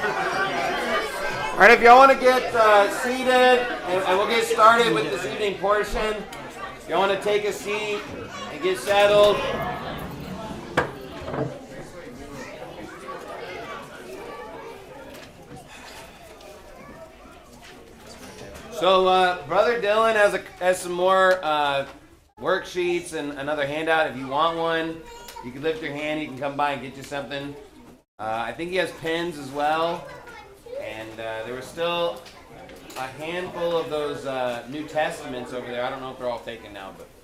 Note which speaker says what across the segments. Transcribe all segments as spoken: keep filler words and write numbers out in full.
Speaker 1: All right, if y'all want to get uh, seated, and, and we'll get started with this evening portion. If y'all want to take a seat and get settled. So, uh, Brother Dylan has, a, has some more uh, worksheets and another handout. If you want one, you can lift your hand. You can come by and get you something. Uh, I think he has pens as well. And uh, there was still a handful of those uh, New Testaments over there. I don't know if they're all taken now, but.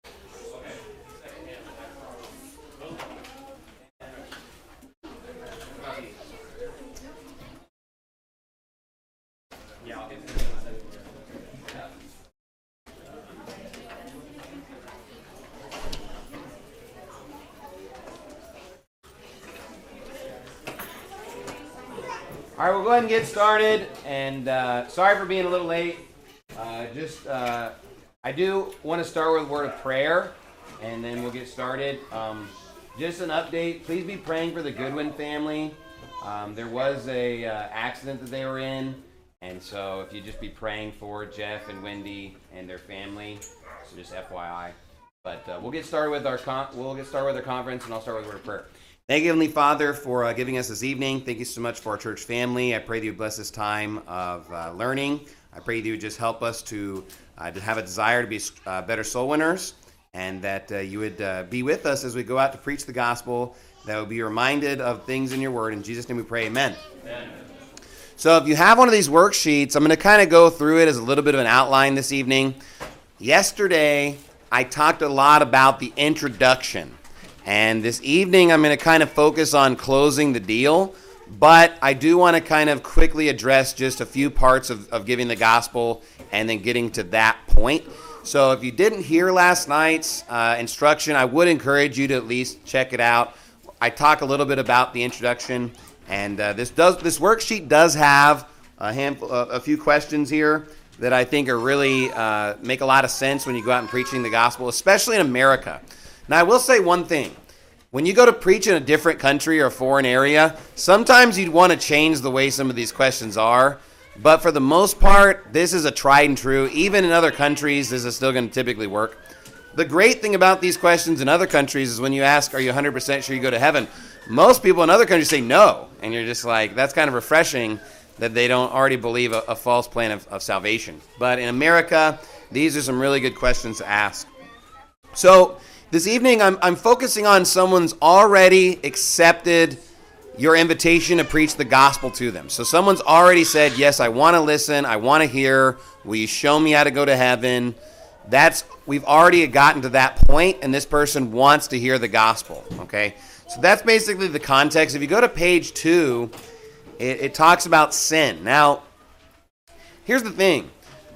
Speaker 1: All right, we'll go ahead and get started, and uh, sorry for being a little late. Uh, just, uh, I do want to start with a word of prayer, and then we'll get started. Um, just an update, please be praying for the Goodwin family. Um, there was a uh, accident that they were in, and so if you just be praying for Jeff and Wendy and their family, so just F Y I. But uh, we'll get started with our con- we'll get started with our conference, and I'll start with a word of prayer. Thank you, Heavenly Father, for uh, giving us this evening. Thank you so much for our church family. I pray that you bless this time of uh, learning. I pray that you would just help us to, uh, to have a desire to be uh, better soul winners, and that uh, you would uh, be with us as we go out to preach the gospel, that we'll be reminded of things in your word. In Jesus' name we pray, amen. Amen. So if you have one of these worksheets, I'm going to kind of go through it as a little bit of an outline this evening. Yesterday, I talked a lot about the introduction. And this evening, I'm going to kind of focus on closing the deal, but I do want to kind of quickly address just a few parts of, of giving the gospel and then getting to that point. So if you didn't hear last night's uh, instruction, I would encourage you to at least check it out. I talk a little bit about the introduction, and uh, this does this worksheet does have a handful, uh, a few questions here that I think are really uh, make a lot of sense when you go out and preaching the gospel, especially in America. Now, I will say one thing. When you go to preach in a different country or a foreign area, sometimes you'd want to change the way some of these questions are. But for the most part, this is a tried and true. Even in other countries, this is still going to typically work. The great thing about these questions in other countries is when you ask, are you one hundred percent sure you go to heaven? Most people in other countries say no. And you're just like, that's kind of refreshing that they don't already believe a, a false plan of, of salvation. But in America, these are some really good questions to ask. So this evening, I'm, I'm focusing on someone's already accepted your invitation to preach the gospel to them. So someone's already said, yes, I want to listen, I want to hear, will you show me how to go to heaven? That's we've already gotten to that point, and this person wants to hear the gospel, okay? So that's basically the context. If you go to page two, it, it talks about sin. Now, here's the thing.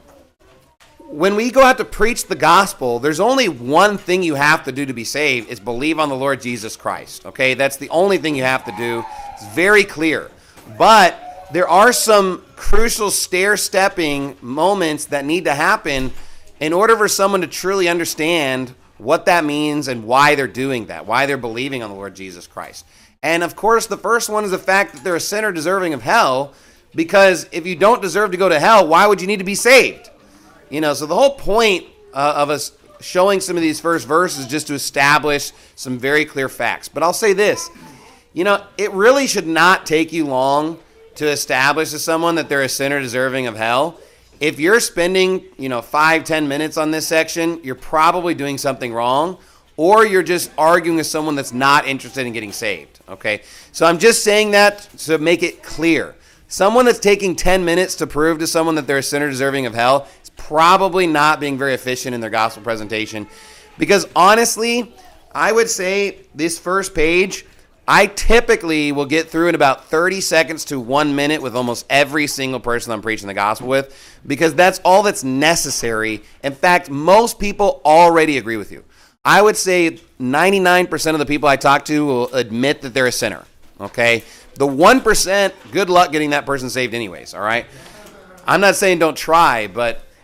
Speaker 1: When we go out to preach the gospel, there's only one thing you have to do to be saved is believe on the Lord Jesus Christ, okay? That's the only thing you have to do. It's very clear. But there are some crucial stair-stepping moments that need to happen in order for someone to truly understand what that means and why they're doing that, why they're believing on the Lord Jesus Christ. And, of course, the first one is the fact that they're a sinner deserving of hell, because if you don't deserve to go to hell, why would you need to be saved? You know, so the whole point uh, of us showing some of these first verses is just to establish some very clear facts. But I'll say this, you know, it really should not take you long to establish to someone that they're a sinner deserving of hell. If you're spending, you know, five, ten minutes on this section, you're probably doing something wrong, or you're just arguing with someone that's not interested in getting saved, okay? So I'm just saying that to make it clear. Someone that's taking ten minutes to prove to someone that they're a sinner deserving of hell is probably not being very efficient in their gospel presentation, because honestly, I would say this first page, I typically will get through in about thirty seconds to one minute with almost every single person I'm preaching the gospel with, because that's all that's necessary. In fact, most people already agree with you. I would say ninety-nine percent of the people I talk to will admit that they're a sinner, okay? The one percent, good luck getting that person saved anyways, all right? I'm not saying don't try, but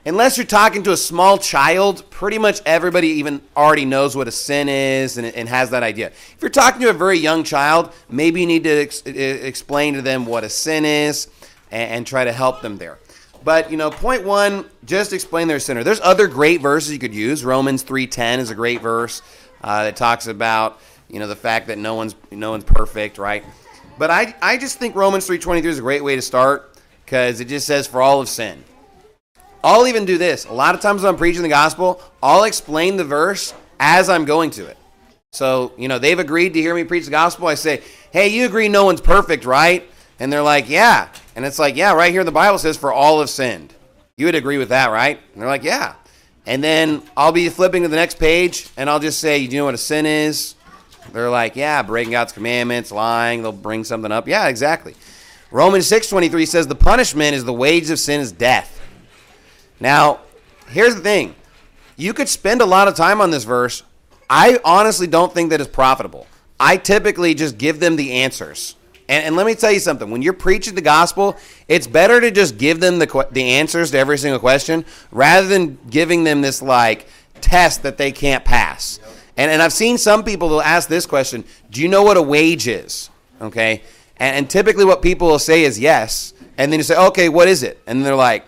Speaker 1: unless you're talking to a small child, pretty much everybody even already knows what a sin is and, and has that idea. If you're talking to a very young child, maybe you need to ex- explain to them what a sin is and, and try to help them there. But, you know, point one, just explain they're a sinner. There's other great verses you could use. Romans three ten is a great verse uh, that talks about, you know, the fact that no one's no one's perfect, right? But I I just think Romans three twenty-three is a great way to start because it just says, for all have sinned. I'll even do this. A lot of times when I'm preaching the gospel, I'll explain the verse as I'm going to it. So, you know, they've agreed to hear me preach the gospel. I say, hey, you agree no one's perfect, right? And they're like, yeah. And it's like, yeah, right here in the Bible says, for all have sinned. You would agree with that, right? And they're like, yeah. And then I'll be flipping to the next page, and I'll just say, do you know what a sin is? They're like, yeah, breaking God's commandments, lying. They'll bring something up. Yeah, exactly. Romans six twenty-three says, the punishment is the wages of sin is death. Now, here's the thing. You could spend a lot of time on this verse. I honestly don't think that it's profitable. I typically just give them the answers. And, and let me tell you something. When you're preaching the gospel, it's better to just give them the the answers to every single question rather than giving them this, like, test that they can't pass. And, and I've seen some people who ask this question, do you know what a wage is? Okay? And, and typically what people will say is yes. And then you say, okay, what is it? And they're like,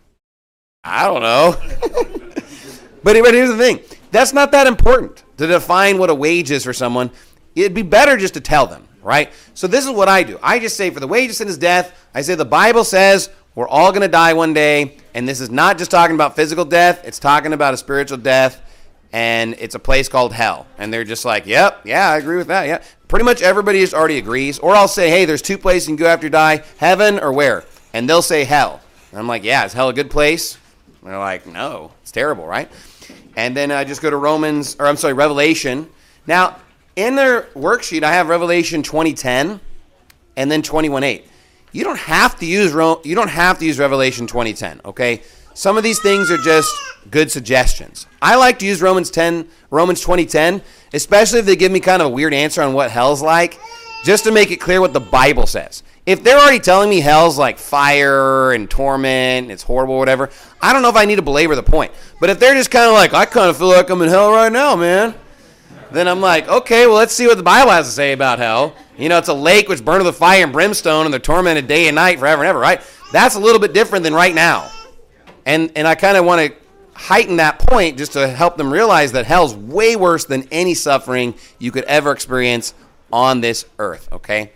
Speaker 1: I don't know. but, but here's the thing. That's not that important to define what a wage is for someone. It'd be better just to tell them, right? So this is what I do. I just say, for the wage of sin is death. I say the Bible says we're all going to die one day. And this is not just talking about physical death. It's talking about a spiritual death. And it's a place called hell. And they're just like, yep, yeah, I agree with that. Yeah. Pretty much everybody just already agrees. Or I'll say, hey, there's two places you can go after you die. Heaven or where? And they'll say hell. And I'm like, yeah, is hell a good place? And they're like, no, it's terrible, right? And then I just go to Romans, or I'm sorry, Revelation. Now, in their worksheet, I have Revelation twenty ten and then twenty-one eight. You don't have to use you don't have to use Revelation twenty ten, okay? Some of these things are just good suggestions. I like to use Romans ten, Romans twenty ten, especially if they give me kind of a weird answer on what hell's like, just to make it clear what the Bible says. If they're already telling me hell's like fire and torment, and it's horrible or whatever, I don't know if I need to belabor the point. But if they're just kind of like, I kind of feel like I'm in hell right now, man, then I'm like, okay, well, let's see what the Bible has to say about hell. You know, it's a lake which burneth with fire and brimstone, and they're tormented day and night forever and ever, right? That's a little bit different than right now. And and I kind of want to heighten that point just to help them realize that hell's way worse than any suffering you could ever experience on this earth, okay?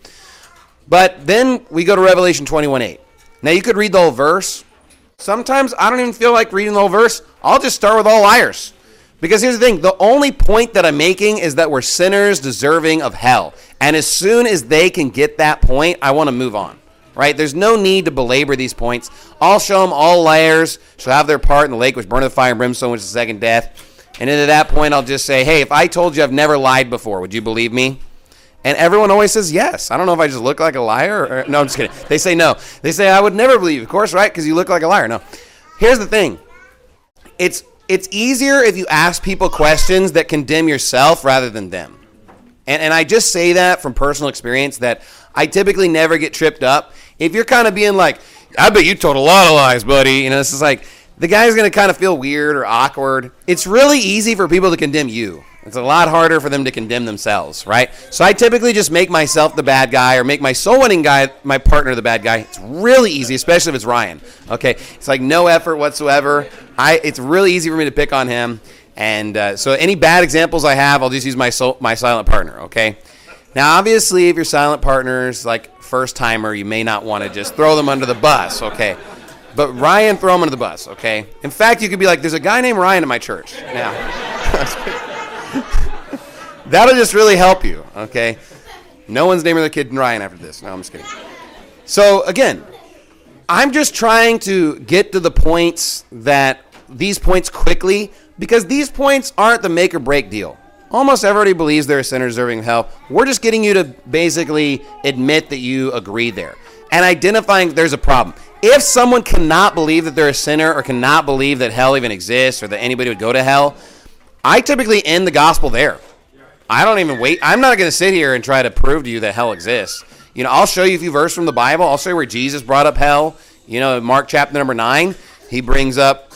Speaker 1: But then we go to Revelation twenty-one eight. Now, you could read the whole verse. Sometimes I don't even feel like reading the whole verse. I'll just start with all liars. Because here's the thing. The only point that I'm making is that we're sinners deserving of hell. And as soon as they can get that point, I want to move on. Right? There's no need to belabor these points. I'll show them all liars shall have their part in the lake which burneth with fire and brimstone, which is the second death. And then at that point, I'll just say, hey, if I told you I've never lied before, would you believe me? And everyone always says yes. I don't know if I just look like a liar. Or, no, I'm just kidding. They say no. They say I would never believe you. Of course, right? Because you look like a liar. No. Here's the thing. It's it's easier if you ask people questions that condemn yourself rather than them. And and I just say that from personal experience that I typically never get tripped up. If you're kind of being like, I bet you told a lot of lies, buddy. You know, it's just like the guy's going to kind of feel weird or awkward. It's really easy for people to condemn you. It's a lot harder for them to condemn themselves, right? So I typically just make myself the bad guy or make my soul-winning guy, my partner, the bad guy. It's really easy, especially if it's Ryan, okay? It's like no effort whatsoever. I It's really easy for me to pick on him. And uh, so any bad examples I have, I'll just use my soul, my silent partner, okay? Now, obviously, if your silent partner's like first-timer, you may not want to just throw them under the bus, okay? But Ryan, throw him under the bus, okay? In fact, you could be like, there's a guy named Ryan in my church. Now, that'll just really help you, okay? No one's naming their kid Ryan after this. No, I'm just kidding. So, again, I'm just trying to get to the points that these points quickly because these points aren't the make or break deal. Almost everybody believes they're a sinner deserving of hell. We're just getting you to basically admit that you agree there and identifying there's a problem. If someone cannot believe that they're a sinner or cannot believe that hell even exists or that anybody would go to hell, I typically end the gospel there. I don't even wait. I'm not going to sit here and try to prove to you that hell exists. You know, I'll show you a few verses from the Bible. I'll show you where Jesus brought up hell. You know, Mark chapter number nine, he brings up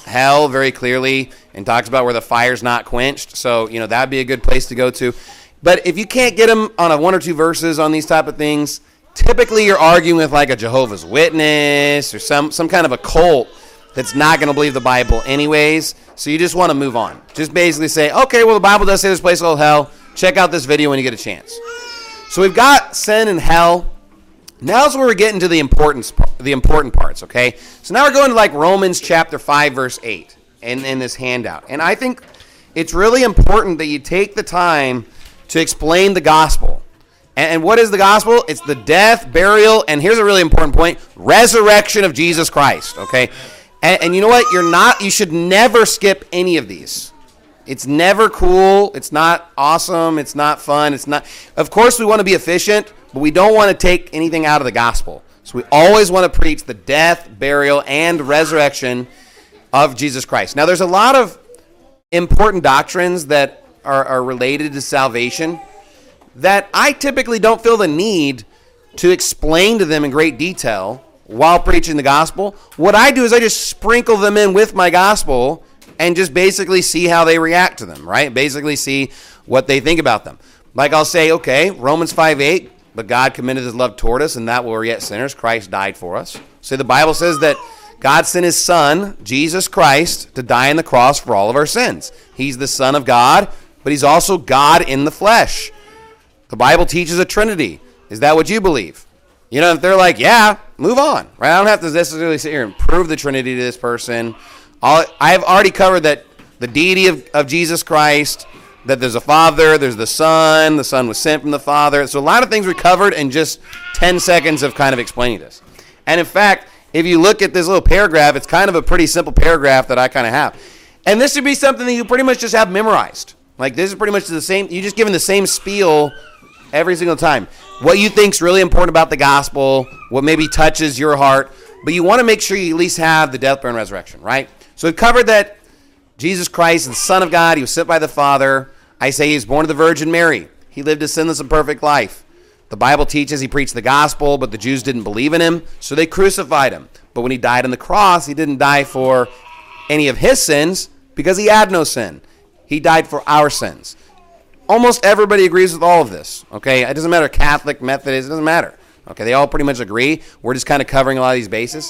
Speaker 1: hell very clearly and talks about where the fire's not quenched. So, you know, that'd be a good place to go to. But if you can't get them on a one or two verses on these type of things, typically you're arguing with like a Jehovah's Witness or some, some kind of a cult that's not going to believe the Bible anyways. So you just want to move on. Just basically say, okay, well, the Bible does say this place is called hell. Check out this video when you get a chance. So we've got sin and hell. Now's where we're getting to the important, the important parts, okay? So now we're going to like Romans chapter five, verse eight in, in this handout. And I think it's really important that you take the time to explain the gospel. And, and what is the gospel? It's the death, burial, and here's a really important point, resurrection of Jesus Christ, okay? And, and you know what? You're not, you should never skip any of these. It's never cool. It's not awesome. It's not fun. It's not, of course we want to be efficient, but we don't want to take anything out of the gospel. So we always want to preach the death, burial, and resurrection of Jesus Christ. Now there's a lot of important doctrines that are, are related to salvation that I typically don't feel the need to explain to them in great detail while preaching the gospel. What I do is I just sprinkle them in with my gospel and just basically see how they react to them, right? Basically see what they think about them. Like I'll say, okay, Romans five eight, but God commended his love toward us, and that while we were yet sinners, Christ died for us. So the Bible says that God sent his son, Jesus Christ, to die on the cross for all of our sins. He's the Son of God, but he's also God in the flesh. The Bible teaches a Trinity. Is that what you believe? You know, if they're like, yeah, move on, right? I don't have to necessarily sit here and prove the Trinity to this person. All, I've already covered that the deity of, of Jesus Christ, that there's a Father, there's the Son, the Son was sent from the Father. So a lot of things we covered in just ten seconds of kind of explaining this. And in fact, if you look at this little paragraph, it's kind of a pretty simple paragraph that I kind of have. And this should be something that you pretty much just have memorized. Like this is pretty much the same, you just given the same spiel every single time. What you think is really important about the gospel, what maybe touches your heart, but you want to make sure you at least have the death, burial, and resurrection, right? So we've covered that Jesus Christ, the Son of God, he was sent by the Father. I say he was born of the Virgin Mary. He lived a sinless and perfect life. The Bible teaches he preached the gospel, but the Jews didn't believe in him, so they crucified him. But when he died on the cross, he didn't die for any of his sins because he had no sin. He died for our sins. Almost everybody agrees with all of this, okay? It doesn't matter Catholic, Methodist, it doesn't matter. Okay, they all pretty much agree. We're just kind of covering a lot of these bases.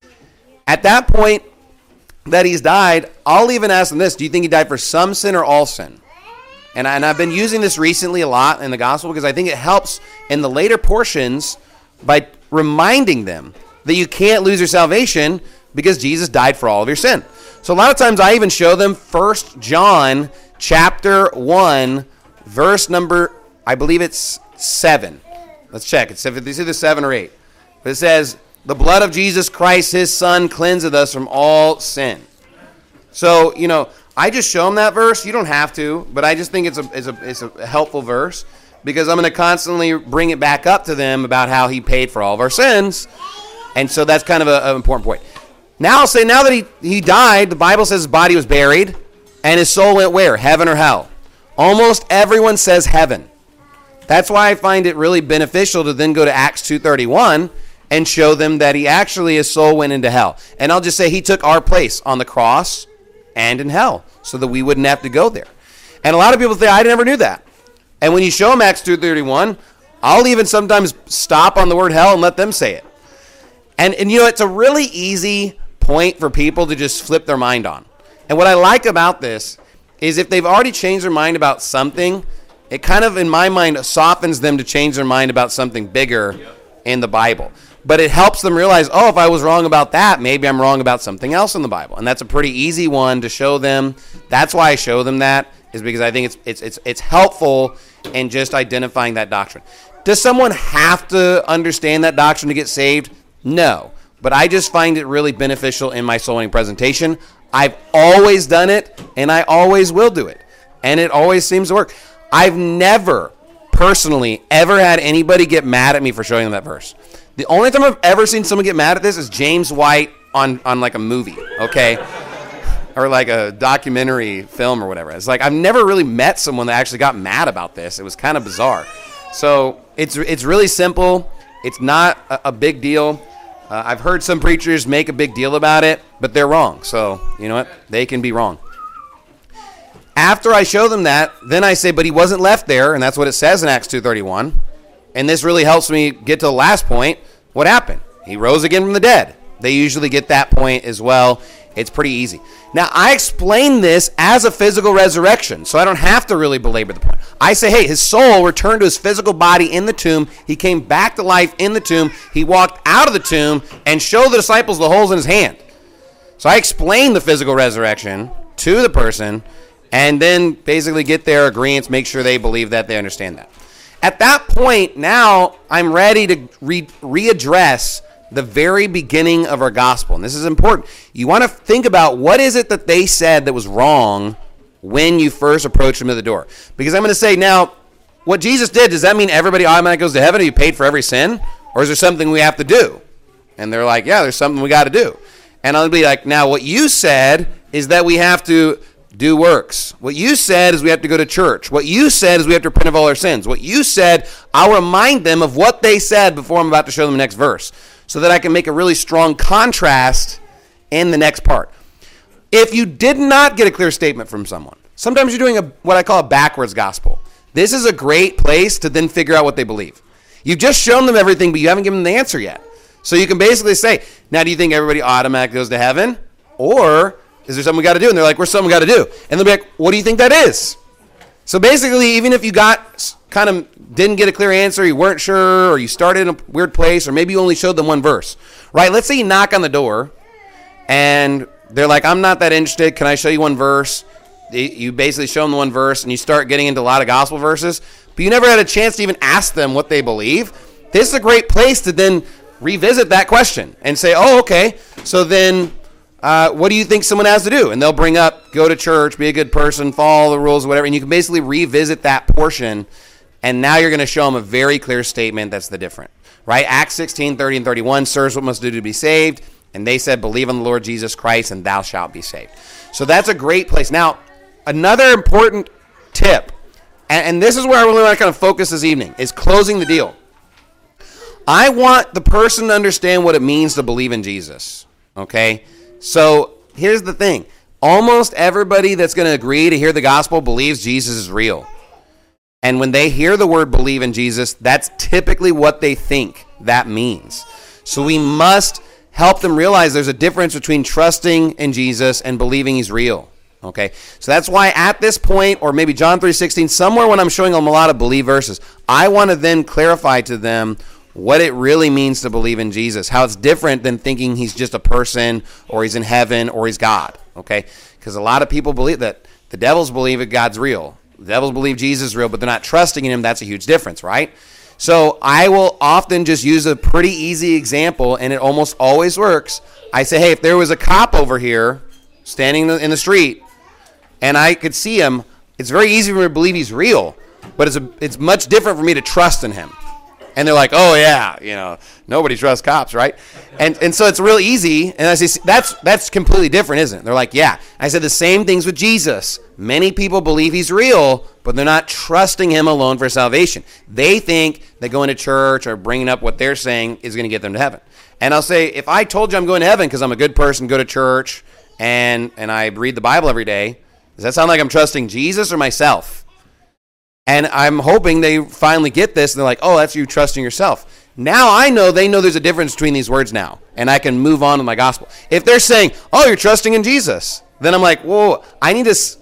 Speaker 1: At that point that he's died, I'll even ask them this. Do you think he died for some sin or all sin? And, I, and I've been using this recently a lot in the gospel because I think it helps in the later portions by reminding them that you can't lose your salvation because Jesus died for all of your sin. So a lot of times I even show them First John chapter one, verse number, I believe it's seven. Let's check. It's either seven or eight. But it says, the blood of Jesus Christ, his son, cleanseth us from all sin. So, you know, I just show them that verse. You don't have to, but I just think it's a, it's a, it's a helpful verse because I'm going to constantly bring it back up to them about how he paid for all of our sins. And so that's kind of an important point. Now I'll say, now that he, he died, the Bible says his body was buried and his soul went where? Heaven or hell? Almost everyone says heaven. That's why I find it really beneficial to then go to Acts two thirty-one and show them that he actually, his soul went into hell. And I'll just say he took our place on the cross and in hell so that we wouldn't have to go there. And a lot of people say, I never knew that. And when you show them Acts two thirty-one, I'll even sometimes stop on the word hell and let them say it. And, and you know, it's a really easy point for people to just flip their mind on. And what I like about this is if they've already changed their mind about something, it kind of, in my mind, softens them to change their mind about something bigger yep. in the Bible. But it helps them realize, oh, if I was wrong about that, maybe I'm wrong about something else in the Bible. And that's a pretty easy one to show them. That's why I show them that, is because I think it's it's it's it's helpful in just identifying that doctrine. Does someone have to understand that doctrine to get saved? No. But I just find it really beneficial in my soul winning presentation. I've always done it, and I always will do it. And it always seems to work. I've never personally ever had anybody get mad at me for showing them that verse. The only time I've ever seen someone get mad at this is James White on, on like a movie, okay? Or like a documentary film or whatever. It's like I've never really met someone that actually got mad about this. It was kind of bizarre. So it's it's really simple. It's not a, a big deal. Uh, I've heard some preachers make a big deal about it, but they're wrong. So, you know what? They can be wrong. After I show them that, then I say, but he wasn't left there, and that's what it says in Acts two thirty-one. And this really helps me get to the last point. What happened? He rose again from the dead. They usually get that point as well. It's pretty easy. Now, I explain this as a physical resurrection, so I don't have to really belabor the point. I say, hey, his soul returned to his physical body in the tomb. He came back to life in the tomb. He walked out of the tomb and showed the disciples the holes in his hand. So I explain the physical resurrection to the person and then basically get their agreement, make sure they believe that, they understand that. At that point, now I'm ready to re- readdress the very beginning of our gospel. And this is important. You want to think about what is it that they said that was wrong when you first approached them at the door. Because I'm going to say, now, what Jesus did, does that mean everybody automatically goes to heaven? Are you paid for every sin? Or is there something we have to do? And they're like, yeah, there's something we got to do. And I'll be like, now, what you said is that we have to do works. What you said is we have to go to church. What you said is we have to repent of all our sins. What you said, I'll remind them of what they said before I'm about to show them the next verse, so that I can make a really strong contrast in the next part. If you did not get a clear statement from someone, sometimes you're doing a what I call a backwards gospel. This is a great place to then figure out what they believe. You've just shown them everything, but you haven't given them the answer yet. So you can basically say, now do you think everybody automatically goes to heaven? Or is there something we got to do? And they're like, where's something we got to do? And they'll be like, what do you think that is? So basically, even if you got kind of didn't get a clear answer, you weren't sure, or you started in a weird place, or maybe you only showed them one verse, right? Let's say you knock on the door, and they're like, I'm not that interested. Can I show you one verse? You basically show them the one verse, and you start getting into a lot of gospel verses, but you never had a chance to even ask them what they believe. This is a great place to then revisit that question and say, oh, okay, so then uh, what do you think someone has to do? And they'll bring up, go to church, be a good person, follow the rules, whatever, and you can basically revisit that portion, and now you're going to show them a very clear statement that's the different, right? Acts sixteen, thirty, and thirty-one, sirs, what must do to be saved? And they said, believe on the Lord Jesus Christ, and thou shalt be saved. So that's a great place. Now, another important tip, and, and this is where I really want to kind of focus this evening, is closing the deal. I want the person to understand what it means to believe in Jesus, okay? So here's the thing. Almost everybody that's going to agree to hear the gospel believes Jesus is real. And when they hear the word believe in Jesus, that's typically what they think that means. So we must help them realize there's a difference between trusting in Jesus and believing he's real. Okay, so that's why at this point, or maybe John three sixteen, somewhere when I'm showing them a lot of believe verses, I want to then clarify to them what it really means to believe in Jesus, how it's different than thinking he's just a person, or he's in heaven, or he's God, okay? Because a lot of people believe that the devils believe that God's real. The devils believe Jesus is real, but they're not trusting in him. That's a huge difference, right? So I will often just use a pretty easy example, and it almost always works. I say, hey, if there was a cop over here standing in the street, and I could see him, it's very easy for me to believe he's real, but it's a, it's much different for me to trust in him. And they're like, oh, yeah, you know, nobody trusts cops, right? And and so it's real easy. And I say, that's that's completely different, isn't it? They're like, yeah. I said the same things with Jesus. Many people believe he's real, but they're not trusting him alone for salvation. They think that going to church or bringing up what they're saying is going to get them to heaven. And I'll say, if I told you I'm going to heaven because I'm a good person, go to church, and and I read the Bible every day, does that sound like I'm trusting Jesus or myself? And I'm hoping they finally get this, and they're like, oh, that's you trusting yourself. Now I know they know there's a difference between these words now, and I can move on with my gospel. If they're saying, oh, you're trusting in Jesus, then I'm like, whoa, I need to s-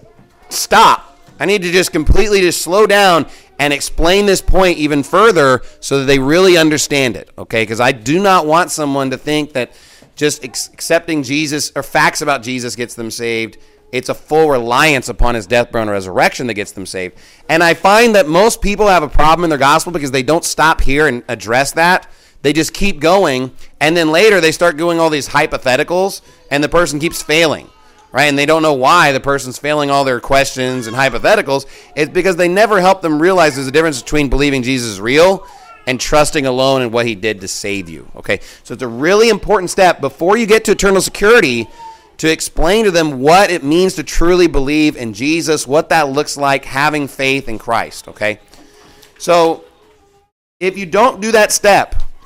Speaker 1: stop. I need to just completely just slow down and explain this point even further so that they really understand it, okay? Because I do not want someone to think that just ex- accepting Jesus or facts about Jesus gets them saved. It's a full reliance upon his death, burial, and resurrection that gets them saved. And I find that most people have a problem in their gospel because they don't stop here and address that. They just keep going, and then later they start doing all these hypotheticals, and the person keeps failing, right? And they don't know why the person's failing all their questions and hypotheticals. It's because they never help them realize there's a difference between believing Jesus is real and trusting alone in what he did to save you, okay? So it's a really important step before you get to eternal security to explain to them what it means to truly believe in Jesus, what that looks like, having faith in Christ, okay? So if you don't do that step,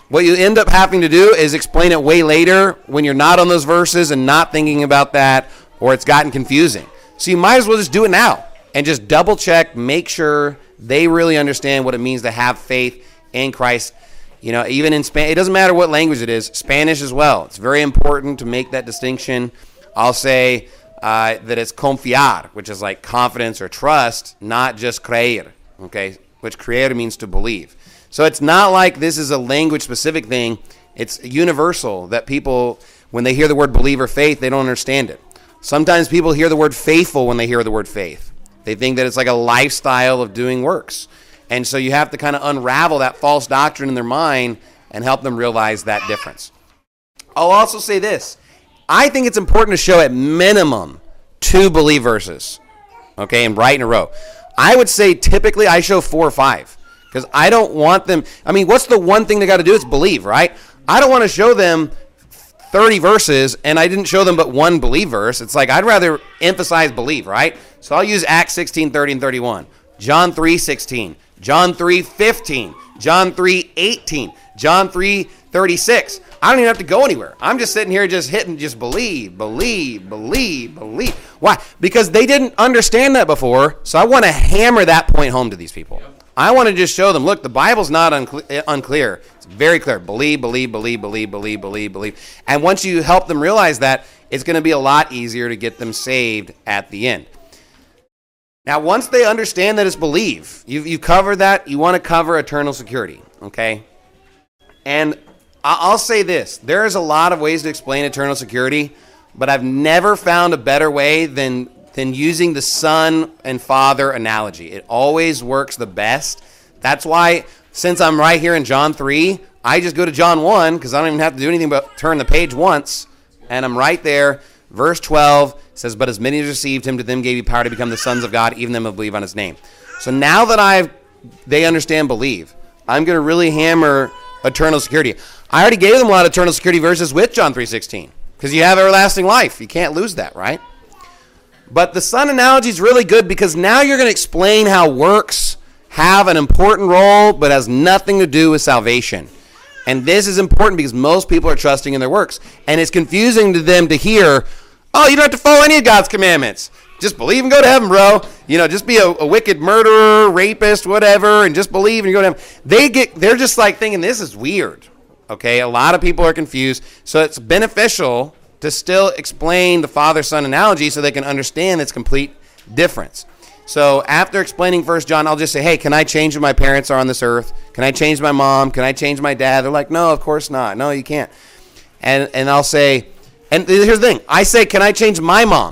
Speaker 1: what you end up having to do is explain it way later when you're not on those verses and not thinking about that, or it's gotten confusing. So you might as well just do it now and just double check, make sure they really understand what it means to have faith in Christ. You know, even in Spanish, it doesn't matter what language it is, Spanish as well. It's very important to make that distinction. I'll say uh, that it's confiar, which is like confidence or trust, not just creer, okay, which creer means to believe. So it's not like this is a language-specific thing. It's universal that people, when they hear the word believe or faith, they don't understand it. Sometimes people hear the word faithful when they hear the word faith. They think that it's like a lifestyle of doing works. And so you have to kind of unravel that false doctrine in their mind and help them realize that difference. I'll also say this. I think it's important to show at minimum two believe verses, okay, and right in a row. I would say typically I show four or five because I don't want them. I mean, what's the one thing they got to do? It's believe, right? I don't want to show them thirty verses and I didn't show them but one believe verse. It's like I'd rather emphasize believe, right? So I'll use Acts sixteen, thirty, and thirty-one, John three, sixteen, John three, fifteen, John three, eighteen, John three, thirty-six. I don't even have to go anywhere. I'm just sitting here just hitting, just believe, believe, believe, believe. Why? Because they didn't understand that before, so I want to hammer that point home to these people. I want to just show them, look, the Bible's not uncle- unclear. It's very clear. Believe, believe, believe, believe, believe, believe, believe. And once you help them realize that, it's going to be a lot easier to get them saved at the end. Now, once they understand that it's believe, you've, you've covered that, you want to cover eternal security, okay? And I'll say this. There's a lot of ways to explain eternal security, but I've never found a better way than, than using the son and father analogy. It always works the best. That's why, since I'm right here in John three, I just go to John one because I don't even have to do anything but turn the page once, and I'm right there. Verse twelve says, but as many as received him, to them gave he power to become the sons of God, even them who believe on his name. So now that I've they understand believe, I'm going to really hammer eternal security. I already gave them a lot of eternal security verses with John three sixteen because you have everlasting life. You can't lose that, right? But the son analogy is really good because now you're going to explain how works have an important role but has nothing to do with salvation. And this is important because most people are trusting in their works. And it's confusing to them to hear, oh, you don't have to follow any of God's commandments. Just believe and go to heaven, bro. You know, just be a, a wicked murderer, rapist, whatever, and just believe and you go to heaven. They get, they're just like thinking this is weird. Okay, a lot of people are confused. So it's beneficial to still explain the father-son analogy so they can understand its complete difference. So after explaining First John, I'll just say, hey, can I change when my parents are on this earth? Can I change my mom? Can I change my dad? They're like, no, of course not. No, you can't. And and I'll say, and here's the thing. I say, can I change my mom?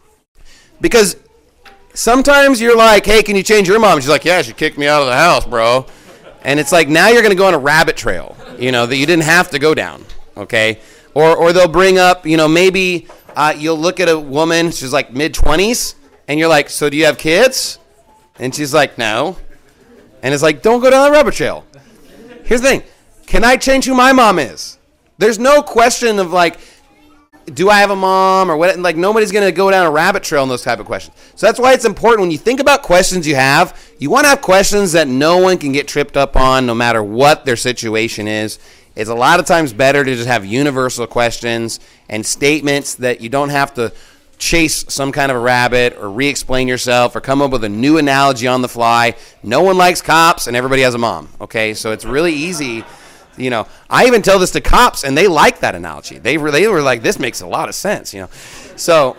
Speaker 1: Because sometimes you're like, hey, can you change your mom? And she's like, yeah, she kicked me out of the house, bro. And it's like, now you're going to go on a rabbit trail, you know, that you didn't have to go down, okay? Or or they'll bring up, you know, maybe uh, you'll look at a woman, she's like mid-twenties, and you're like, so do you have kids? And she's like, no. And it's like, don't go down the rabbit trail. Here's the thing. Can I change who my mom is? There's no question of like, do I have a mom or what? Like nobody's going to go down a rabbit trail on those type of questions. So that's why it's important when you think about questions you have, you want to have questions that no one can get tripped up on no matter what their situation is. It's a lot of times better to just have universal questions and statements that you don't have to chase some kind of a rabbit or re-explain yourself or come up with a new analogy on the fly. No one likes cops and everybody has a mom, okay? So it's really easy. You know, I even tell this to cops and they like that analogy. They were, they were like, this makes a lot of sense, you know? So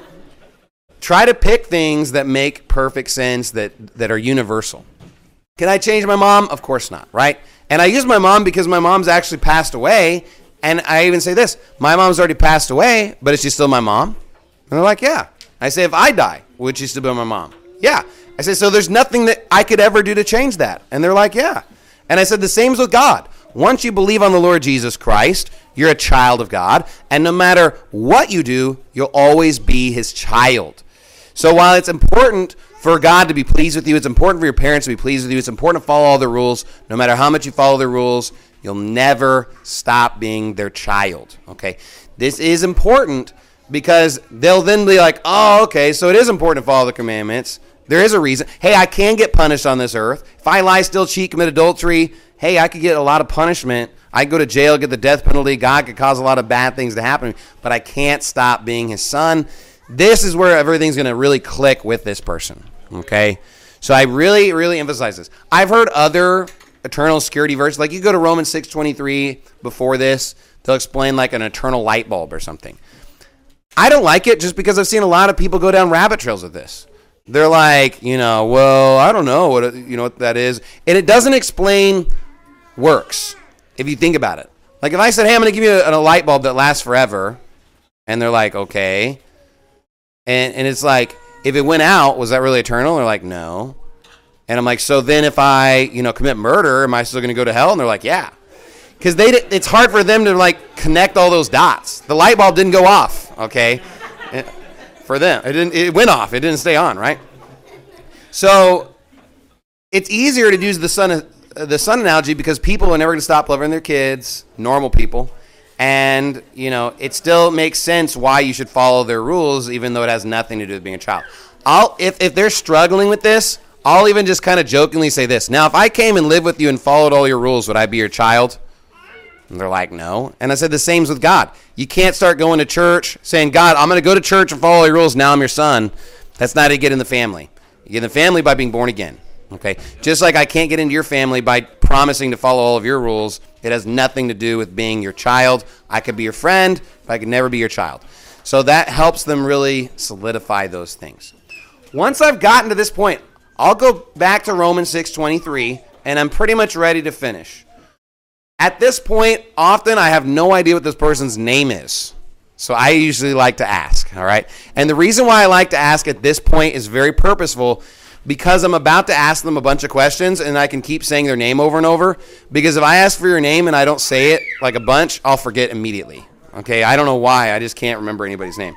Speaker 1: try to pick things that make perfect sense, that, that are universal. Can I change my mom? Of course not, right? And I use my mom because my mom's actually passed away. And I even say this, my mom's already passed away, but is she still my mom? And they're like, yeah. I say, if I die, would she still be my mom? Yeah. I say, so there's nothing that I could ever do to change that. And they're like, yeah. And I said, the same's with God. Once you believe on the Lord Jesus Christ, you're a child of God. And no matter what you do, you'll always be his child. So while it's important for God to be pleased with you, it's important for your parents to be pleased with you, it's important to follow all the rules. No matter how much you follow the rules, you'll never stop being their child. Okay? This is important because they'll then be like, oh, okay, so it is important to follow the commandments, There is a reason. Hey, I can get punished on this earth. If I lie, steal, cheat, commit adultery, hey, I could get a lot of punishment. I could go to jail, get the death penalty. God could cause a lot of bad things to happen, but I can't stop being his son. This is where everything's going to really click with this person, okay? So I really, really emphasize this. I've heard other eternal security verses, like you go to Romans six twenty-three before this, they'll explain like an eternal light bulb or something. I don't like it just because I've seen a lot of people go down rabbit trails with this. They're like, you know, well, I don't know what you know what that is. And it doesn't explain works, if you think about it. Like if I said, hey, I'm going to give you a, a light bulb that lasts forever, and they're like, okay. And and it's like, if it went out, was that really eternal? They're like, no. And I'm like, so then if I, you know, commit murder, am I still going to go to hell? And they're like, yeah. Because they, it's hard for them to, like, connect all those dots. The light bulb didn't go off, okay? For them. It didn't. It went off. It didn't stay on, right? So it's easier to use the sun, the sun analogy because people are never going to stop loving their kids, normal people. And, you know, it still makes sense why you should follow their rules, even though it has nothing to do with being a child. I'll if, if they're struggling with this, I'll even just kind of jokingly say this. Now, if I came and lived with you and followed all your rules, would I be your child? And they're like, no. And I said the same's with God. You can't start going to church saying, God, I'm going to go to church and follow your rules. Now I'm your son. That's not how you get in the family. You get in the family by being born again. Okay? Just like I can't get into your family by promising to follow all of your rules. It has nothing to do with being your child. I could be your friend, but I could never be your child. So that helps them really solidify those things. Once I've gotten to this point, I'll go back to Romans six twenty-three, and I'm pretty much ready to finish. At this point, often I have no idea what this person's name is. So I usually like to ask, all right? And the reason why I like to ask at this point is very purposeful, because I'm about to ask them a bunch of questions, and I can keep saying their name over and over. Because if I ask for your name and I don't say it like a bunch, I'll forget immediately. Okay, I don't know why. I just can't remember anybody's name.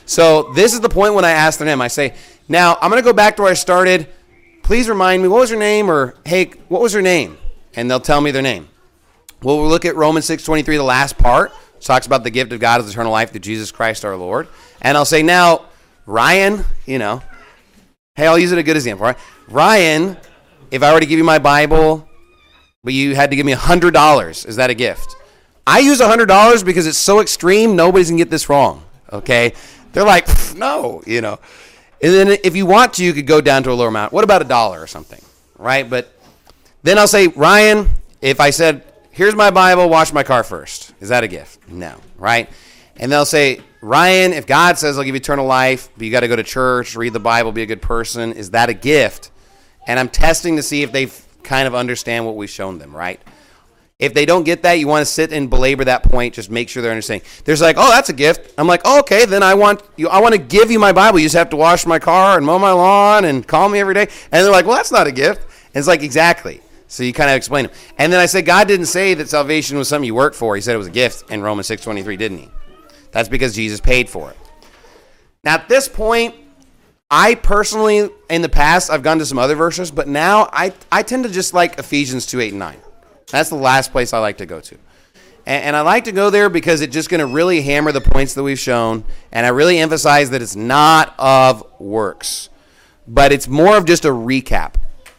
Speaker 1: So this is the point when I ask their name. I say, now, I'm going to go back to where I started. Please remind me, what was your name? Or, hey, what was your name? And they'll tell me their name. Well, we'll look at Romans six twenty-three, the last part. It talks about the gift of God as eternal life through Jesus Christ our Lord. And I'll say, now, Ryan, you know, hey, I'll use it a good example, right? Ryan, if I were to give you my Bible, but you had to give me one hundred dollars, is that a gift? I use one hundred dollars because it's so extreme, nobody's going to get this wrong, okay? They're like, no, you know. And then if you want to, you could go down to a lower amount. What about a dollar or something, right? But then I'll say, Ryan, if I said, here's my Bible, wash my car first, is that a gift? No, right? And they'll say, Ryan, if God says I'll give you eternal life, but you got to go to church, read the Bible, be a good person, is that a gift? And I'm testing to see if they kind of understand what we've shown them, right? If they don't get that, you want to sit and belabor that point. Just make sure they're understanding. There's like, oh, that's a gift. I'm like, oh, okay, then I want you. I want to give you my Bible. You just have to wash my car and mow my lawn and call me every day. And they're like, well, that's not a gift. And it's like, exactly. So you kind of explain it. And then I said, God didn't say that salvation was something you worked for. He said it was a gift in Romans six twenty-three, didn't he? That's because Jesus paid for it. Now, at this point, I personally, in the past, I've gone to some other verses, but now I, I tend to just like Ephesians two, eight, and nine. That's the last place I like to go to. And, and I like to go there because it's just going to really hammer the points that we've shown, and I really emphasize that it's not of works, but it's more of just a recap.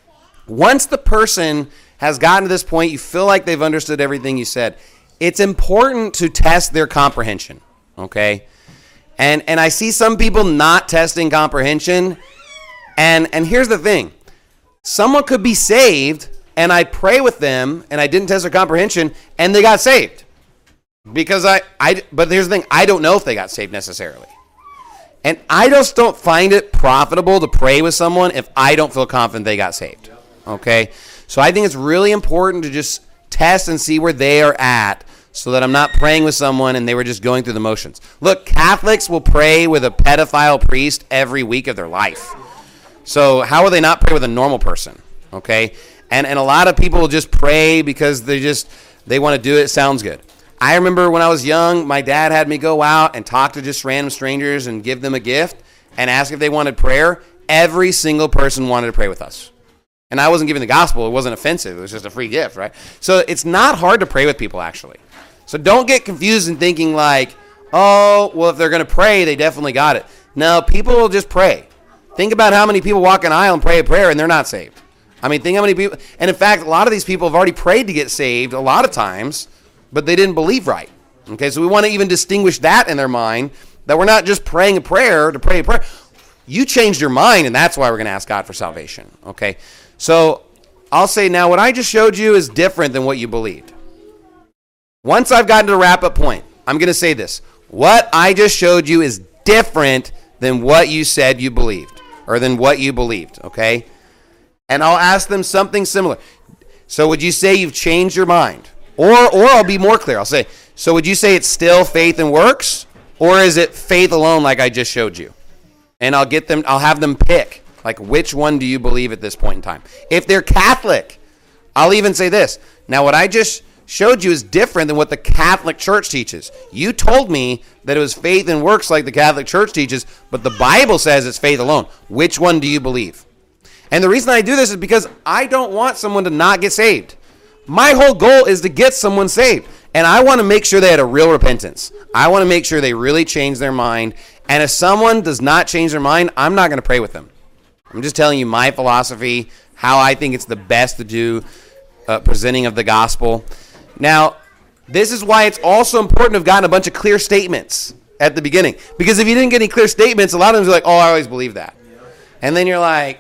Speaker 1: Once the person has gotten to this point, you feel like they've understood everything you said, it's important to test their comprehension, okay? And and I see some people not testing comprehension, and and here's the thing. Someone could be saved, and I pray with them, and I didn't test their comprehension, and they got saved. Because I, I, but here's the thing, I don't know if they got saved necessarily. And I just don't find it profitable to pray with someone if I don't feel confident they got saved. Okay? So I think it's really important to just test and see where they are at so that I'm not praying with someone and they were just going through the motions. Look, Catholics will pray with a pedophile priest every week of their life. So how will they not pray with a normal person? Okay? And and a lot of people will just pray because they just, they want to do it. It sounds good. I remember when I was young, my dad had me go out and talk to just random strangers and give them a gift and ask if they wanted prayer. Every single person wanted to pray with us. And I wasn't giving the gospel. It wasn't offensive. It was just a free gift, right? So it's not hard to pray with people, actually. So don't get confused in thinking like, oh, well, if they're going to pray, they definitely got it. No, people will just pray. Think about how many people walk an aisle and pray a prayer and they're not saved. I mean, think how many people, and in fact, a lot of these people have already prayed to get saved a lot of times, but they didn't believe right. Okay, so we want to even distinguish that in their mind, that we're not just praying a prayer to pray a prayer. You changed your mind, and that's why we're going to ask God for salvation. Okay, so I'll say now what I just showed you is different than what you believed. Once I've gotten to the wrap-up point, I'm going to say this. What I just showed you is different than what you said you believed, or than what you believed, okay? And I'll ask them something similar. So would you say you've changed your mind? Or or I'll be more clear. I'll say, so would you say it's still faith and works? Or is it faith alone like I just showed you? And I'll get them, I'll have them pick, like, which one do you believe at this point in time? If they're Catholic, I'll even say this. Now, what I just showed you is different than what the Catholic Church teaches. You told me that it was faith and works like the Catholic Church teaches, but the Bible says it's faith alone. Which one do you believe? And the reason I do this is because I don't want someone to not get saved. My whole goal is to get someone saved. And I want to make sure they had a real repentance. I want to make sure they really change their mind. And if someone does not change their mind, I'm not going to pray with them. I'm just telling you my philosophy, how I think it's the best to do uh, presenting of the gospel. Now, this is why it's also important to have gotten a bunch of clear statements at the beginning. Because if you didn't get any clear statements, a lot of them are like, oh, I always believe that. And then you're like,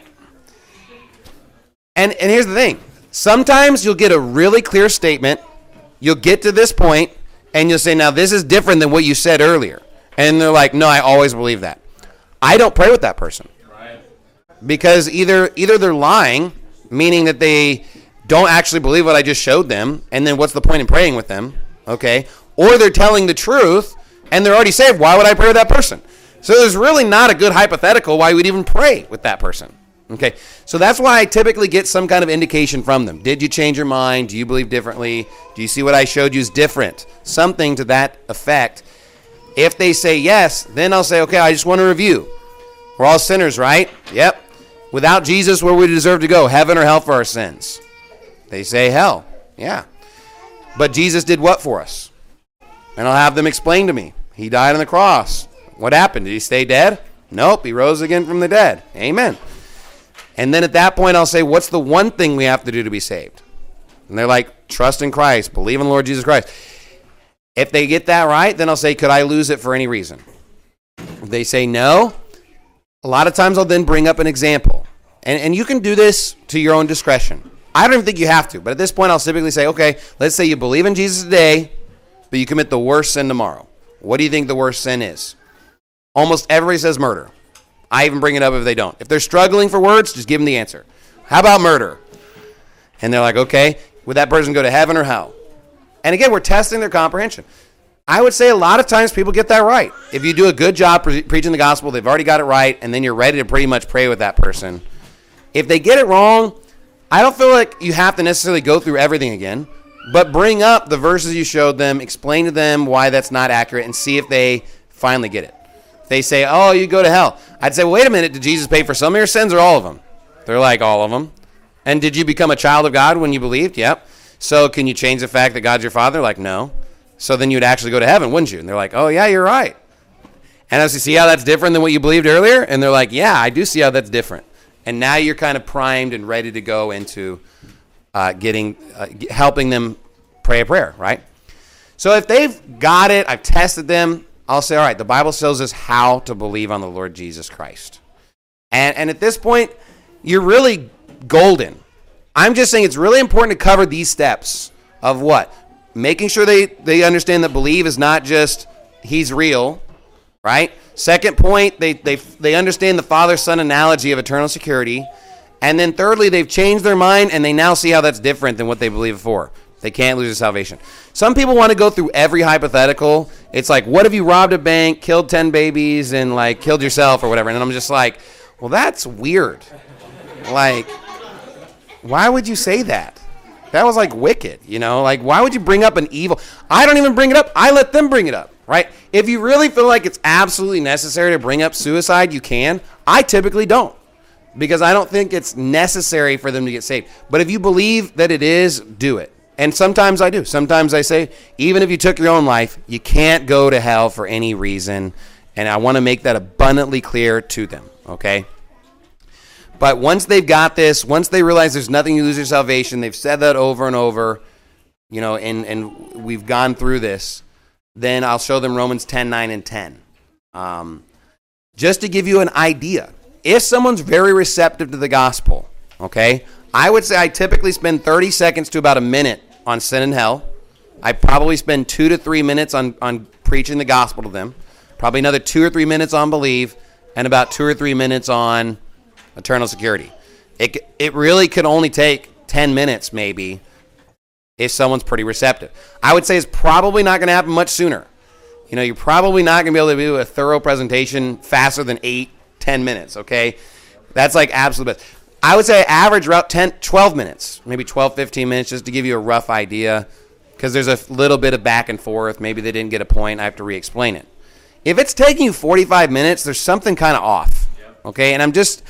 Speaker 1: and, and here's the thing. Sometimes you'll get a really clear statement. You'll get to this point, and you'll say, now, this is different than what you said earlier. And they're like, no, I always believe that. I don't pray with that person. Right. Because either either they're lying, meaning that they don't actually believe what I just showed them, and then what's the point in praying with them, okay? Or they're telling the truth, and they're already saved. Why would I pray with that person? So there's really not a good hypothetical why we'd even pray with that person. Okay, so that's why I typically get some kind of indication from them. Did you change your mind? Do you believe differently? Do you see what I showed you is different? Something to that effect. If they say yes, then I'll say, okay, I just want to review. We're all sinners, right? Yep. Without Jesus, where would we deserve to go? Heaven or hell for our sins? They say hell. Yeah. But Jesus did what for us? And I'll have them explain to me. He died on the cross. What happened? Did he stay dead? Nope, he rose again from the dead. Amen. And then at that point, I'll say, what's the one thing we have to do to be saved? And they're like, trust in Christ, believe in the Lord Jesus Christ. If they get that right, then I'll say, could I lose it for any reason? If they say no, a lot of times I'll then bring up an example. And, and you can do this to your own discretion. I don't even think you have to, but at this point, I'll typically say, okay, let's say you believe in Jesus today, but you commit the worst sin tomorrow. What do you think the worst sin is? Almost everybody says murder. I even bring it up if they don't. If they're struggling for words, just give them the answer. How about murder? And they're like, okay, would that person go to heaven or hell? And again, we're testing their comprehension. I would say a lot of times people get that right. If you do a good job pre- preaching the gospel, they've already got it right, and then you're ready to pretty much pray with that person. If they get it wrong, I don't feel like you have to necessarily go through everything again, but bring up the verses you showed them, explain to them why that's not accurate, and see if they finally get it. They say, oh, you go to hell. I'd say, well, wait a minute. Did Jesus pay for some of your sins or all of them? They're like, all of them. And did you become a child of God when you believed? Yep. So can you change the fact that God's your father? Like, no. So then you'd actually go to heaven, wouldn't you? And they're like, oh, yeah, you're right. And I say, see how that's different than what you believed earlier? And they're like, yeah, I do see how that's different. And now you're kind of primed and ready to go into uh, getting, uh, helping them pray a prayer, right? So if they've got it, I've tested them, I'll say, all right, the Bible tells us how to believe on the Lord Jesus Christ. And and at this point, you're really golden. I'm just saying it's really important to cover these steps of what? Making sure they, they understand that believe is not just he's real, right? Second point, they, they, they understand the father-son analogy of eternal security. And then thirdly, they've changed their mind, and they now see how that's different than what they believed before. They can't lose their salvation. Some people want to go through every hypothetical. It's like, what if you robbed a bank, killed ten babies, and like killed yourself or whatever? And I'm just like, well, that's weird. Like, why would you say that? That was like wicked, you know? Like, why would you bring up an evil? I don't even bring it up. I let them bring it up, right? If you really feel like it's absolutely necessary to bring up suicide, you can. I typically don't, because I don't think it's necessary for them to get saved. But if you believe that it is, do it. And sometimes I do. Sometimes I say, even if you took your own life, you can't go to hell for any reason. And I want to make that abundantly clear to them, okay? But once they've got this, once they realize there's nothing to lose their salvation, they've said that over and over, you know, and, and we've gone through this, then I'll show them Romans ten, nine, and ten. Um, just to give you an idea. If someone's very receptive to the gospel, okay, I would say I typically spend thirty seconds to about a minute on sin and hell. I probably spend two to three minutes on, on preaching the gospel to them. Probably another two or three minutes on belief, and about two or three minutes on eternal security. It it really could only take ten minutes maybe if someone's pretty receptive. I would say it's probably not going to happen much sooner. You know, you're probably not going to be able to do a thorough presentation faster than eight, ten minutes, okay? That's like absolute best. I would say average about ten, twelve minutes, maybe twelve, fifteen minutes, just to give you a rough idea, because there's a little bit of back and forth. Maybe they didn't get a point. I have to re-explain it. If it's taking you forty-five minutes, there's something kind of off, okay? And I'm just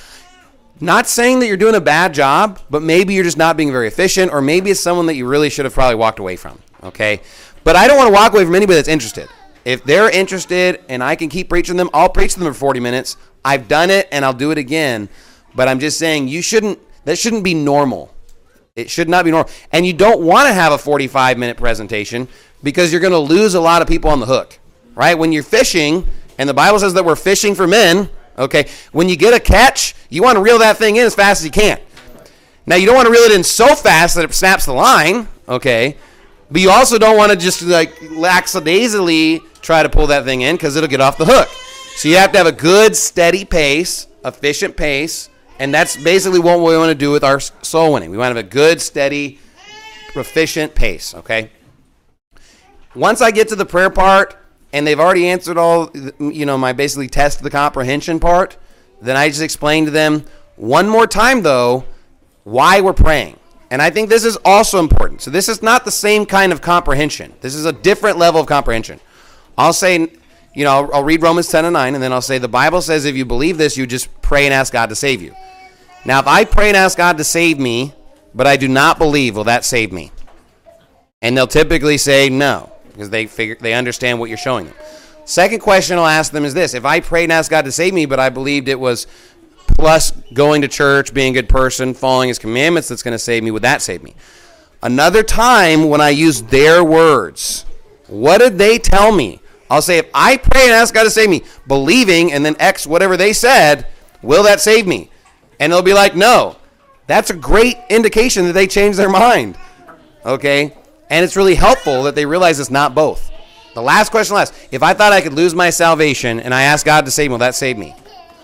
Speaker 1: not saying that you're doing a bad job, but maybe you're just not being very efficient, or maybe it's someone that you really should have probably walked away from, okay? But I don't want to walk away from anybody that's interested. If they're interested and I can keep preaching them, I'll preach them for forty minutes. I've done it, and I'll do it again. But I'm just saying you shouldn't, that shouldn't be normal. It should not be normal. And you don't want to have a forty-five minute presentation because you're going to lose a lot of people on the hook, right? When you're fishing, and the Bible says that we're fishing for men, okay, when you get a catch, you want to reel that thing in as fast as you can. Now, you don't want to reel it in so fast that it snaps the line, okay, but you also don't want to just like lackadaisically try to pull that thing in because it'll get off the hook. So you have to have a good, steady pace, efficient pace, and that's basically what we want to do with our soul winning. We want to have a good, steady, efficient pace, okay? Once I get to the prayer part, and they've already answered all, you know, my basically test the comprehension part, then I just explain to them one more time, though, why we're praying. And I think this is also important. So this is not the same kind of comprehension. This is a different level of comprehension. I'll say, you know, I'll, I'll read Romans ten and nine, and then I'll say the Bible says if you believe this, you just pray and ask God to save you. Now, if I pray and ask God to save me, but I do not believe, will that save me? And they'll typically say no, because they figure they understand what you're showing them. Second question I'll ask them is this. If I prayed and asked God to save me, but I believed it was plus going to church, being a good person, following his commandments that's going to save me, would that save me? Another time when I use their words, what did they tell me? I'll say, if I pray and ask God to save me, believing, and then X, whatever they said, will that save me? And they'll be like, no. That's a great indication that they changed their mind, okay? And it's really helpful that they realize it's not both. The last question I'll ask, if I thought I could lose my salvation and I asked God to save me, will that save me?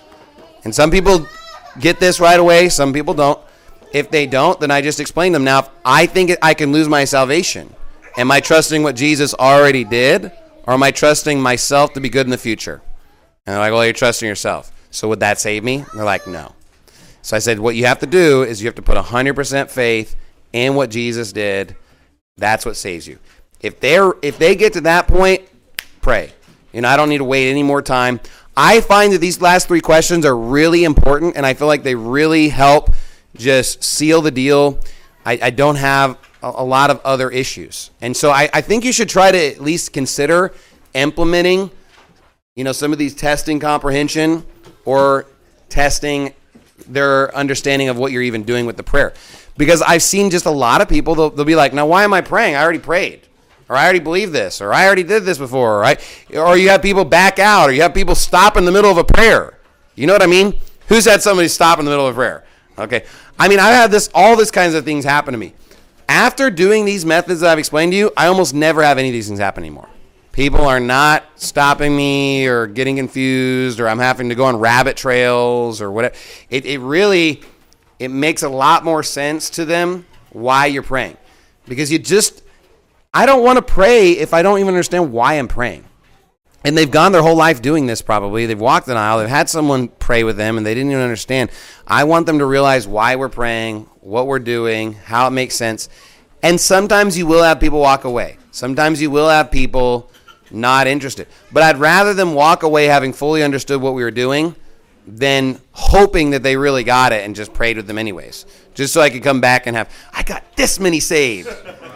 Speaker 1: And some people get this right away, some people don't. If they don't, then I just explain to them, now, if I think I can lose my salvation, am I trusting what Jesus already did, or am I trusting myself to be good in the future? And they're like, well, you're trusting yourself. So would that save me? And they're like, no. So I said, what you have to do is you have to put one hundred percent faith in what Jesus did. That's what saves you. If they're if they get to that point, pray. You know, I don't need to wait any more time. I find that these last three questions are really important, and I feel like they really help just seal the deal. I, I don't have a, a lot of other issues. And so I, I think you should try to at least consider implementing, you know, some of these testing comprehension or testing their understanding of what you're even doing with the prayer. Because I've seen just a lot of people, they'll, they'll be like, now why am I praying? I already prayed. Or I already believe this. Or I already did this before. Right? Or you have people back out. Or you have people stop in the middle of a prayer. You know what I mean? Who's had somebody stop in the middle of a prayer? Okay. I mean, I've had this, all these kinds of things happen to me. After doing these methods that I've explained to you, I almost never have any of these things happen anymore. People are not stopping me or getting confused, or I'm having to go on rabbit trails or whatever. It, it really, it makes a lot more sense to them why you're praying. Because you just, I don't want to pray if I don't even understand why I'm praying. And they've gone their whole life doing this probably. They've walked the aisle. They've had someone pray with them, and they didn't even understand. I want them to realize why we're praying, what we're doing, how it makes sense. And sometimes you will have people walk away. Sometimes you will have people not interested. But I'd rather them walk away having fully understood what we were doing than hoping that they really got it and just prayed with them anyways. Just so I could come back and have, I got this many saved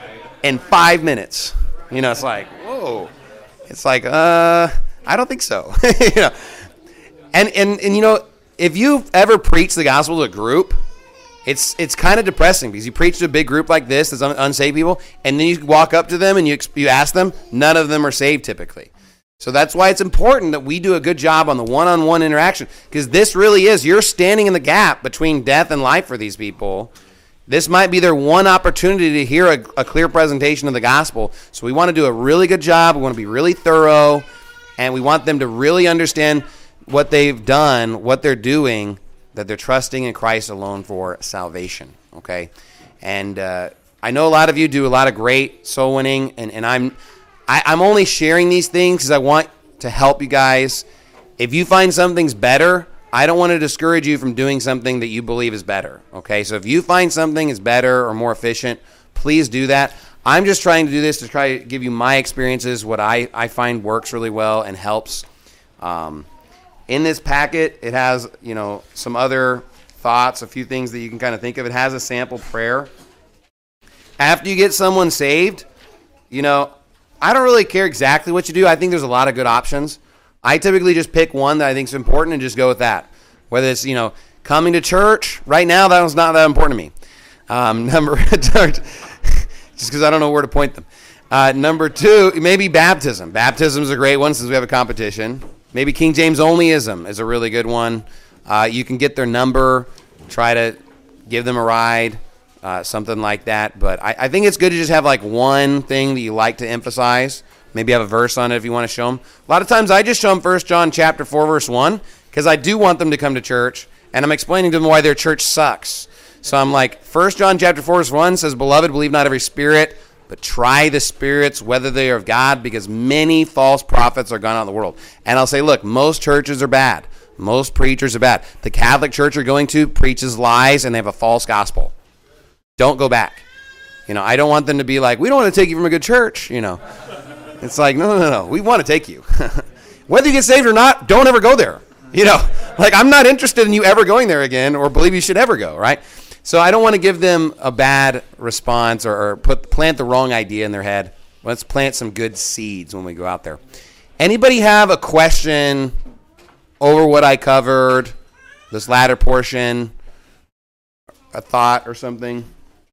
Speaker 1: in five minutes. You know, it's like, whoa. It's like, uh, I don't think so. you know, and, and, and, you know, if you've ever preached the gospel to a group, it's it's kind of depressing because you preach to a big group like this, that's un- unsaved people, and then you walk up to them and you you ask them, none of them are saved typically. So that's why it's important that we do a good job on the one-on-one interaction, because this really is, you're standing in the gap between death and life for these people. This might be their one opportunity to hear a, a clear presentation of the gospel. So we want to do a really good job. We want to be really thorough, and we want them to really understand what they've done, what they're doing, that they're trusting in Christ alone for salvation, okay? And uh, I know a lot of you do a lot of great soul winning, and, and I'm I, I'm only sharing these things because I want to help you guys. If you find something's better, I don't want to discourage you from doing something that you believe is better, okay? So if you find something is better or more efficient, please do that. I'm just trying to do this to try to give you my experiences, what I, I find works really well and helps. Um, in this packet, it has, you know, some other thoughts, a few things that you can kind of think of. It has a sample prayer. After you get someone saved, you know, I don't really care exactly what you do. I think there's a lot of good options. I typically just pick one that I think is important and just go with that. Whether it's, you know, coming to church, right now that was not that important to me. Um, number, just because I don't know where to point them. Uh, number two, maybe baptism. Baptism is a great one since we have a competition. Maybe King James Onlyism is a really good one. Uh, you can get their number, try to give them a ride. Uh, something like that, but I, I think it's good to just have like one thing that you like to emphasize. Maybe have a verse on it if you want to show them. A lot of times I just show them First John chapter four, verse one, because I do want them to come to church, and I'm explaining to them why their church sucks. So I'm like, First John chapter four, verse one says, "Beloved, believe not every spirit, but try the spirits, whether they are of God, because many false prophets are gone out in the world." And I'll say, look, most churches are bad. Most preachers are bad. The Catholic church you're going to preaches lies, and they have a false gospel. Don't go back. You know, I don't want them to be like, we don't want to take you from a good church, you know. It's like, no, no, no, we want to take you. Whether you get saved or not, don't ever go there. You know, like I'm not interested in you ever going there again or believe you should ever go, right? So I don't want to give them a bad response or, or put plant the wrong idea in their head. Let's plant some good seeds when we go out there. Anybody have a question over what I covered, this latter portion, a thought or something?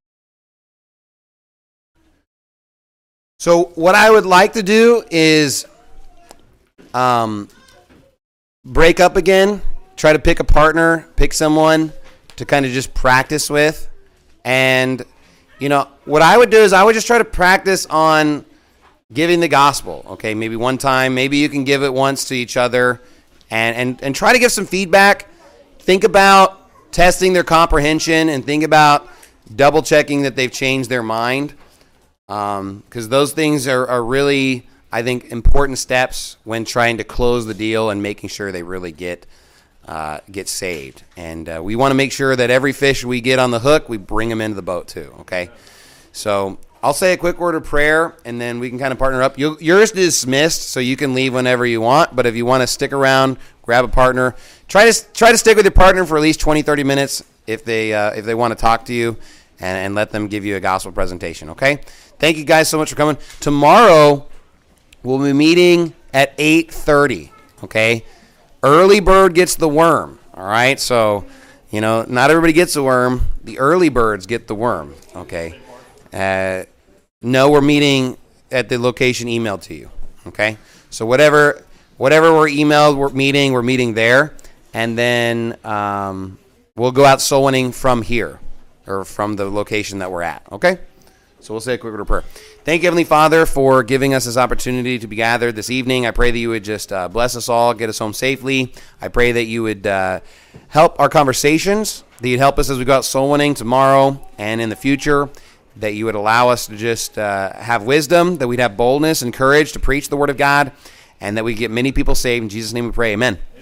Speaker 1: So what I would like to do is um, break up again, try to pick a partner, pick someone to kind of just practice with. And, you know, what I would do is I would just try to practice on giving the gospel. Okay, maybe one time, maybe you can give it once to each other and, and, and try to give some feedback. Think about testing their comprehension and think about double checking that they've changed their mind. Um, because those things are, are really, I think, important steps when trying to close the deal and making sure they really get uh, get saved. And uh, we want to make sure that every fish we get on the hook, we bring them into the boat too, okay? So I'll say a quick word of prayer, and then we can kind of partner up. You, yours is dismissed, so you can leave whenever you want, but if you want to stick around, grab a partner. Try to try to stick with your partner for at least twenty, thirty minutes if they, uh, if they want to talk to you, and, and let them give you a gospel presentation, okay? Thank you guys so much for coming. Tomorrow, we'll be meeting at eight thirty, okay? Early bird gets the worm, all right? So, you know, not everybody gets the worm. The early birds get the worm, okay? Uh, no, we're meeting at the location emailed to you, okay? So whatever whatever we're emailed, we're meeting, we're meeting there. And then um, we'll go out soul winning from here or from the location that we're at, okay? So we'll say a quick word of prayer. Thank you, Heavenly Father, for giving us this opportunity to be gathered this evening. I pray that you would just uh, bless us all, get us home safely. I pray that you would uh, help our conversations, that you'd help us as we go out soul winning tomorrow and in the future, that you would allow us to just uh, have wisdom, that we'd have boldness and courage to preach the Word of God, and that we get many people saved. In Jesus' name we pray, amen.